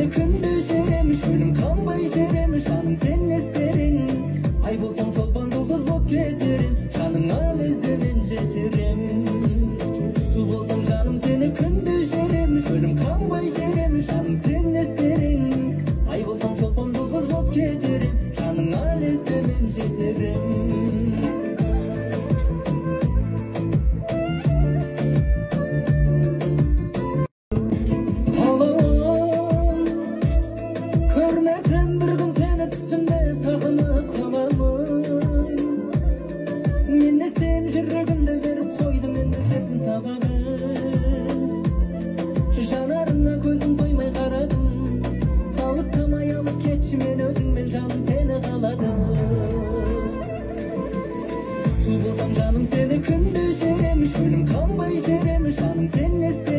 seni күндү жерем, шөлүм канбай жерем, жаным сен эстериң. Ай болсоң чолпон жулдуз болуп кетерим, жаныңа лезденен жетирем. Суу болсоң жаным сени күндү жерем, шөлүм канбай жерем, жаным сен эстериң. Ай болсоң чолпон жулдуз болуп кетерим, жаныңа лезденен жетирем. Мен өзіңмен жаным сені қаладым. Су болсам жаным сені күнде жерем, шөлім қанбай жерем, жаным сен есте